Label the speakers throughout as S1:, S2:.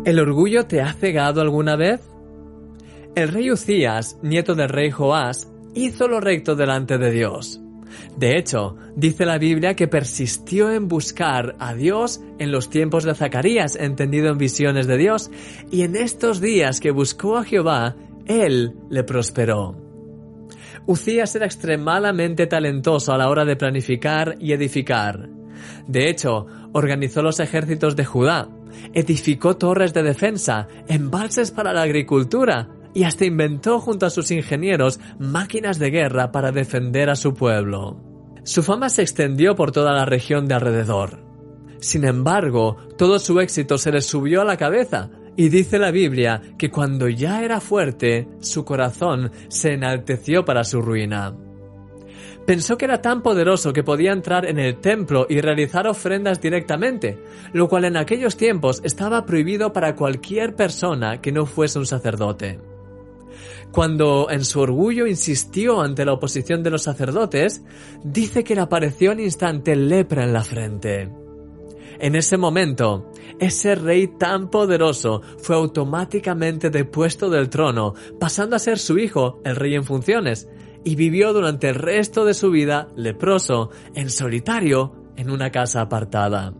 S1: ¿El orgullo te ha cegado alguna vez? El rey Uzías, nieto del rey Joás, hizo lo recto delante de Dios. De hecho, dice la Biblia que persistió en buscar a Dios en los tiempos de Zacarías, entendido en visiones de Dios, y en estos días que buscó a Jehová, Él le prosperó. Uzías era extremadamente talentoso a la hora de planificar y edificar. De hecho, organizó los ejércitos de Judá, edificó torres de defensa, embalses para la agricultura y hasta inventó junto a sus ingenieros máquinas de guerra para defender a su pueblo. Su fama se extendió por toda la región de alrededor. Sin embargo, todo su éxito se le subió a la cabeza y dice la Biblia que cuando ya era fuerte, su corazón se enalteció para su ruina. Pensó que era tan poderoso que podía entrar en el templo y realizar ofrendas directamente, lo cual en aquellos tiempos estaba prohibido para cualquier persona que no fuese un sacerdote. Cuando en su orgullo insistió ante la oposición de los sacerdotes, dice que le apareció al instante lepra en la frente. En ese momento, ese rey tan poderoso fue automáticamente depuesto del trono, pasando a ser su hijo, el rey en funciones, y vivió durante el resto de su vida leproso, en solitario, en una casa apartada.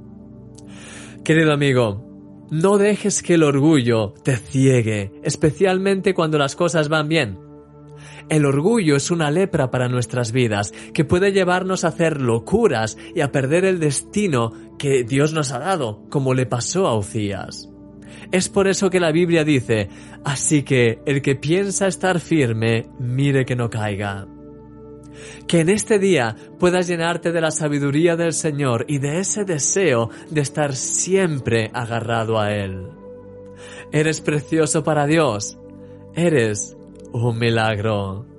S1: Querido amigo, no dejes que el orgullo te ciegue, especialmente cuando las cosas van bien. El orgullo es una lepra para nuestras vidas, que puede llevarnos a hacer locuras y a perder el destino que Dios nos ha dado, como le pasó a Uzías. Es por eso que la Biblia dice, así que el que piensa estar firme, mire que no caiga. Que en este día puedas llenarte de la sabiduría del Señor y de ese deseo de estar siempre agarrado a Él. Eres precioso para Dios. Eres un milagro.